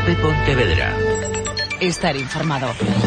COPE Pontevedra. Estar informado.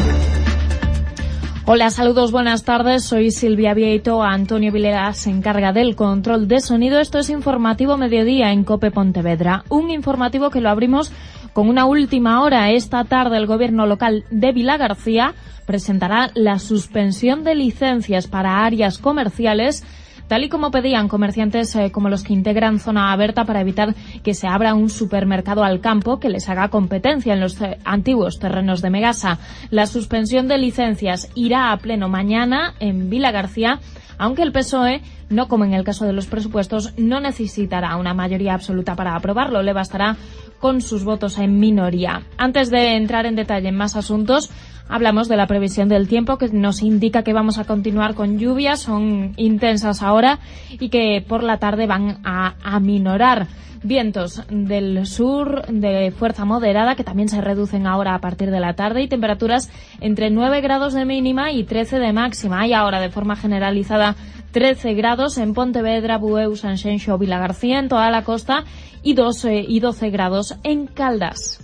Hola, saludos, buenas tardes. Soy Silvia Vieito. Antonio Vilera se encarga del control de sonido. Esto es Informativo Mediodía en COPE Pontevedra. Un informativo que lo abrimos con una última hora. Esta tarde el gobierno local de Vilagarcía presentará la suspensión de licencias para áreas comerciales, tal y como pedían comerciantes como los que integran Zona Aberta, para evitar que se abra un supermercado al campo que les haga competencia en los antiguos terrenos de Megasa. La suspensión de licencias irá a pleno mañana en Vilagarcía, aunque el PSOE, no como en el caso de los presupuestos, no necesitará una mayoría absoluta para aprobarlo. Le bastará con sus votos en minoría. Antes de entrar en detalle en más asuntos, hablamos de la previsión del tiempo, que nos indica que vamos a continuar con lluvias, son intensas ahora y que por la tarde van a aminorar. Vientos del sur de fuerza moderada que también se reducen ahora a partir de la tarde, y temperaturas entre 9 grados de mínima y 13 de máxima. Hay ahora de forma generalizada 13 grados en Pontevedra, Bueu, Sanxenxo, Vilagarcía, en toda la costa, y 12 grados en Caldas.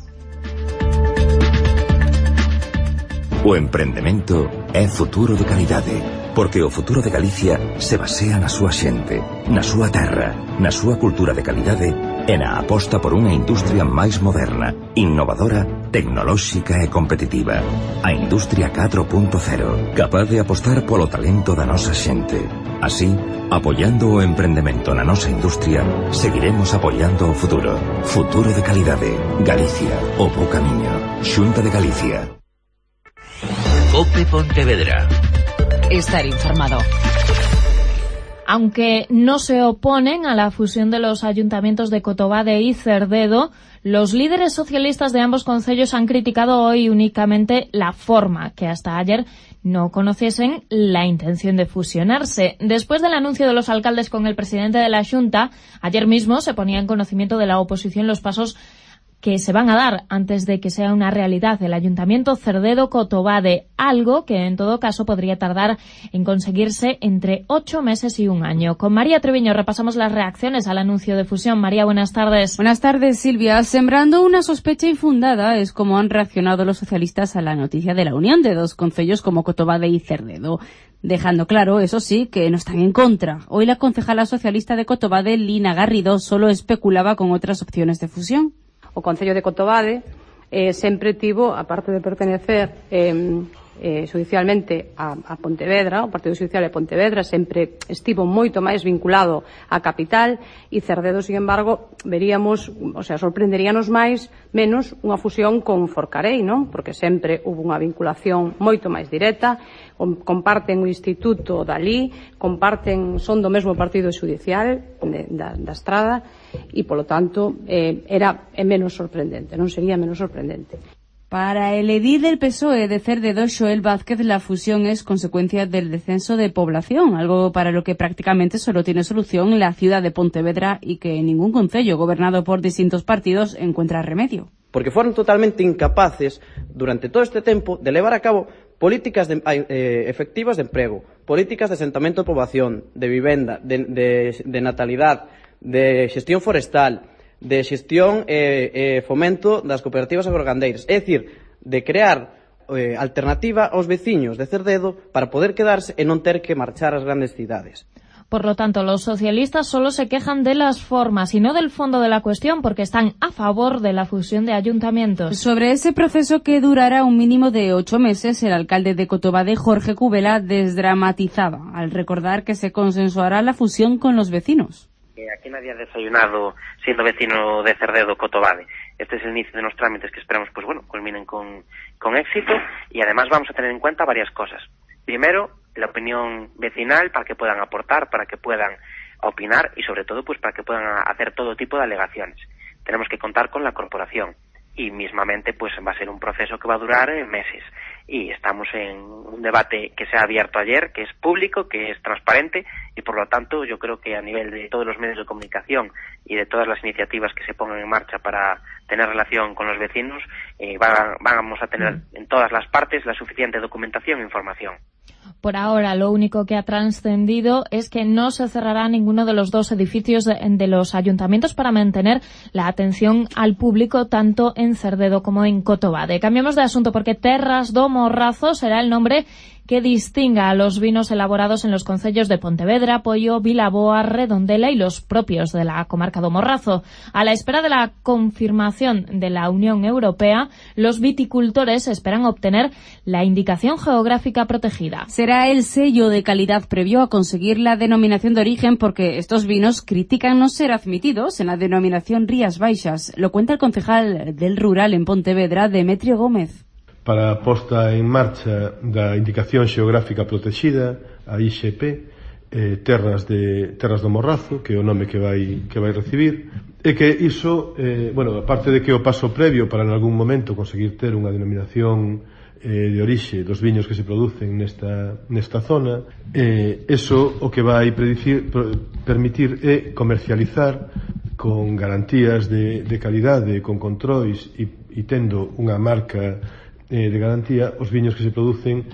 O emprendemento é futuro de calidade, porque o futuro de Galicia se basea na súa xente, na súa terra, na súa cultura de calidade e na aposta por unha industria máis moderna, innovadora, tecnolóxica e competitiva. A Industria 4.0, capaz de apostar polo talento da nosa xente. Así, apoiando o emprendemento na nosa industria, seguiremos apoiando o futuro. Futuro de calidade. Galicia, o bo camiño. Xunta de Galicia. COPE Pontevedra. Estar informado. Aunque no se oponen a la fusión de los ayuntamientos de Cotobade y Cerdedo, los líderes socialistas de ambos concellos han criticado hoy únicamente la forma, que hasta ayer no conociesen la intención de fusionarse. Después del anuncio de los alcaldes con el presidente de la Xunta, ayer mismo se ponía en conocimiento de la oposición los pasos que se van a dar antes de que sea una realidad el Ayuntamiento Cerdedo-Cotobade, algo que en todo caso podría tardar en conseguirse entre 8 meses y 1 año. Con María Treviño repasamos las reacciones al anuncio de fusión. María, buenas tardes. Buenas tardes, Silvia. Sembrando una sospecha infundada es como han reaccionado los socialistas a la noticia de la unión de dos concellos como Cotobade y Cerdedo, dejando claro, eso sí, que no están en contra. Hoy la concejala socialista de Cotobade, Lina Garrido, solo especulaba con otras opciones de fusión. O Concello de Cotobade sempre tivo, aparte de pertenecer xudicialmente a Pontevedra, o Partido Xudicial de Pontevedra sempre estivo moito máis vinculado á capital, e Cerdedo, sin embargo, veríamos, sorprenderíanos menos unha fusión con Forcarei, non? Porque sempre hubo unha vinculación moito máis directa, comparten o instituto dali, son do mesmo partido xudicial da Estrada, e polo tanto é menos sorprendente, non sería menos sorprendente. Para el edil del PSOE de Cerdedo, Xoel Vázquez, la fusión es consecuencia del descenso de población, algo para lo que prácticamente solo tiene solución la ciudad de Pontevedra y que ningún concello gobernado por distintos partidos encuentra remedio. Porque fueron totalmente incapaces durante todo este tempo de levar a cabo políticas efectivas de emprego, políticas de asentamento de poboación, de vivenda, de natalidad, de xestión forestal, de xestión e fomento das cooperativas agrogandeiras, é dicir, de crear alternativa aos veciños de Cerdedo para poder quedarse e non ter que marchar ás grandes cidades. Por lo tanto, los socialistas solo se quejan de las formas y no del fondo de la cuestión, porque están a favor de la fusión de ayuntamientos. Sobre ese proceso, que durará un mínimo de 8 meses, el alcalde de Cotobade, Jorge Cubela, desdramatizaba al recordar que se consensuará la fusión con los vecinos. Aquí nadie ha desayunado siendo vecino de Cerdedo Cotobade. Este es el inicio de unos trámites que esperamos, culminen con éxito, y además vamos a tener en cuenta varias cosas. Primero, la opinión vecinal, para que puedan aportar, para que puedan opinar y sobre todo para que puedan hacer todo tipo de alegaciones. Tenemos que contar con la corporación y mismamente va a ser un proceso que va a durar meses. Y estamos en un debate que se ha abierto ayer, que es público, que es transparente, y por lo tanto yo creo que a nivel de todos los medios de comunicación y de todas las iniciativas que se pongan en marcha para tener relación con los vecinos, vamos a tener en todas las partes la suficiente documentación e información. Por ahora, lo único que ha trascendido es que no se cerrará ninguno de los dos edificios de los ayuntamientos para mantener la atención al público tanto en Cerdedo como en Cotobade. Cambiamos de asunto porque Terras do Morrazo será el nombre que distinga a los vinos elaborados en los concellos de Pontevedra, Poio, Vilaboa, Redondela y los propios de la comarca do Morrazo. A la espera de la confirmación de la Unión Europea, los viticultores esperan obtener la indicación geográfica protegida. Será el sello de calidad previo a conseguir la denominación de origen, porque estos vinos critican no ser admitidos en la denominación Rías Baixas. Lo cuenta el concejal del Rural en Pontevedra, Demetrio Gómez. Para a posta en marcha da indicación xeográfica protexida, a IXP, Terras do Morrazo, que é o nome que vai recibir, e que iso, aparte de que o paso previo para en algún momento conseguir ter unha denominación de orixe dos viños que se producen nesta zona, eso o que vai permitir é comercializar con garantías de calidade, con controis e tendo unha marca de garantía os viños que se producen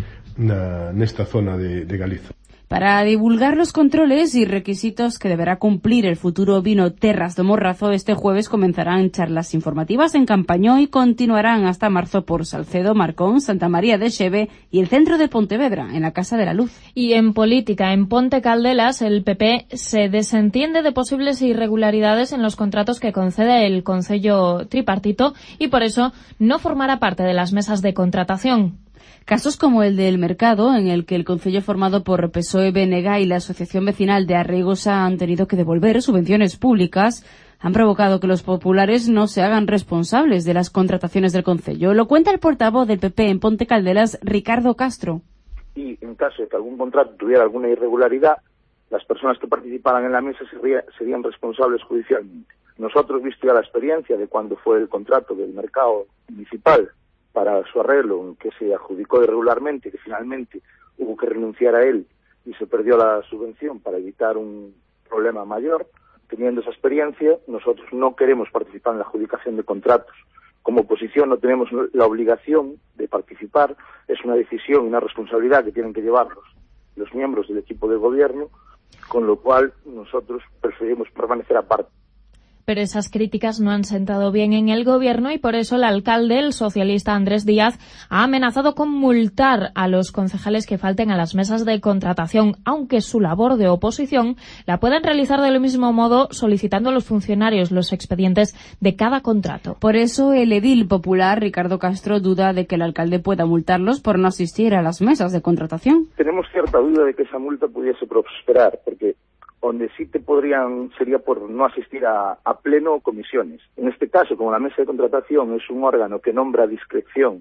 nesta zona de Galiza. Para divulgar los controles y requisitos que deberá cumplir el futuro vino Terras do Morrazo, este jueves comenzarán charlas informativas en Campañó y continuarán hasta marzo por Salcedo, Marcón, Santa María de Xeve y el centro de Pontevedra, en la Casa de la Luz. Y en política, en Ponte Caldelas, el PP se desentiende de posibles irregularidades en los contratos que concede el Concello Tripartito y por eso no formará parte de las mesas de contratación. Casos como el del Mercado, en el que el concello formado por PSOE, BNG y la Asociación Vecinal de Arreigosa han tenido que devolver subvenciones públicas, han provocado que los populares no se hagan responsables de las contrataciones del concello. Lo cuenta el portavoz del PP en Ponte Caldelas, Ricardo Castro. Y en caso de que algún contrato tuviera alguna irregularidad, las personas que participaran en la mesa serían responsables judicialmente. Nosotros, visto ya la experiencia de cuando fue el contrato del Mercado Municipal para su arreglo, que se adjudicó irregularmente, que finalmente hubo que renunciar a él y se perdió la subvención para evitar un problema mayor. Teniendo esa experiencia, nosotros no queremos participar en la adjudicación de contratos. Como oposición no tenemos la obligación de participar, es una decisión y una responsabilidad que tienen que llevar los miembros del equipo de gobierno, con lo cual nosotros preferimos permanecer aparte. Pero esas críticas no han sentado bien en el gobierno y por eso el alcalde, el socialista Andrés Díaz, ha amenazado con multar a los concejales que falten a las mesas de contratación, aunque su labor de oposición la pueden realizar del mismo modo solicitando a los funcionarios los expedientes de cada contrato. Por eso el edil popular Ricardo Castro duda de que el alcalde pueda multarlos por no asistir a las mesas de contratación. Tenemos cierta duda de que esa multa pudiese prosperar, porque donde sí te sería por no asistir a pleno o comisiones. En este caso, como la mesa de contratación es un órgano que nombra a discreción,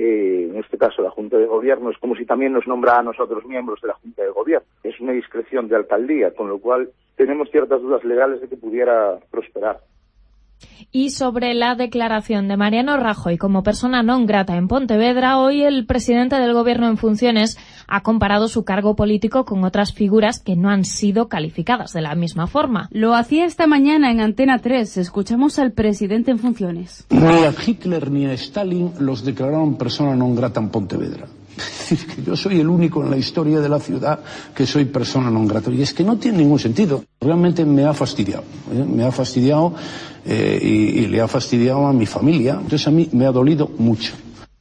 en este caso la Junta de Gobierno, es como si también nos nombra a nosotros miembros de la Junta de Gobierno. Es una discreción de alcaldía, con lo cual tenemos ciertas dudas legales de que pudiera prosperar. Y sobre la declaración de Mariano Rajoy como persona non grata en Pontevedra, hoy el presidente del gobierno en funciones ha comparado su cargo político con otras figuras que no han sido calificadas de la misma forma. Lo hacía esta mañana en Antena 3. Escuchamos al presidente en funciones. Ni a Hitler ni a Stalin los declararon persona non grata en Pontevedra. Es decir, que yo soy el único en la historia de la ciudad que soy persona non grata. Y es que no tiene ningún sentido. Realmente me ha fastidiado. Me ha fastidiado y le ha fastidiado a mi familia. Entonces a mí me ha dolido mucho.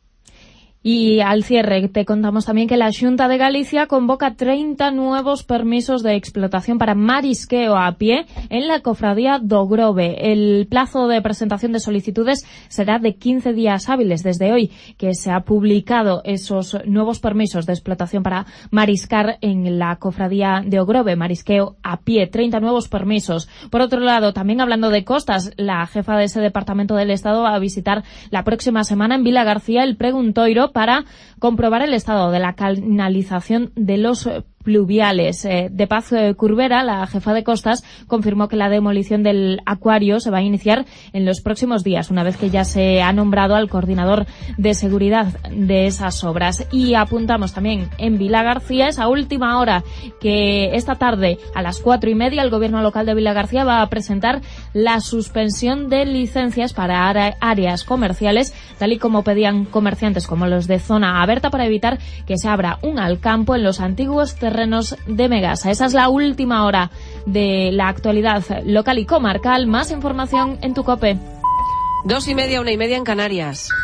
Y al cierre te contamos también que la Xunta de Galicia convoca 30 nuevos permisos de explotación para marisqueo a pie en la cofradía do Grove. El plazo de presentación de solicitudes será de 15 días hábiles desde hoy, que se ha publicado esos nuevos permisos de explotación para mariscar en la cofradía de Ogrove, marisqueo a pie, 30 nuevos permisos. Por otro lado, también hablando de costas, la jefa de ese departamento del Estado va a visitar la próxima semana en Vila García el Preguntoiro para comprobar el estado de la canalización de los pluviales. De Paz Curbera, la jefa de costas, confirmó que la demolición del acuario se va a iniciar en los próximos días, una vez que ya se ha nombrado al coordinador de seguridad de esas obras. Y apuntamos también en Vilagarcía, esa última hora, que esta tarde a las 4:30 el gobierno local de Vilagarcía va a presentar la suspensión de licencias para áreas comerciales, tal y como pedían comerciantes como los de zona abierta, para evitar que se abra un alcampo en los antiguos terrenos de Megasa. Esa es la última hora de la actualidad local y comarcal. Más información en tu COPE. 2:30, 1:30 en Canarias.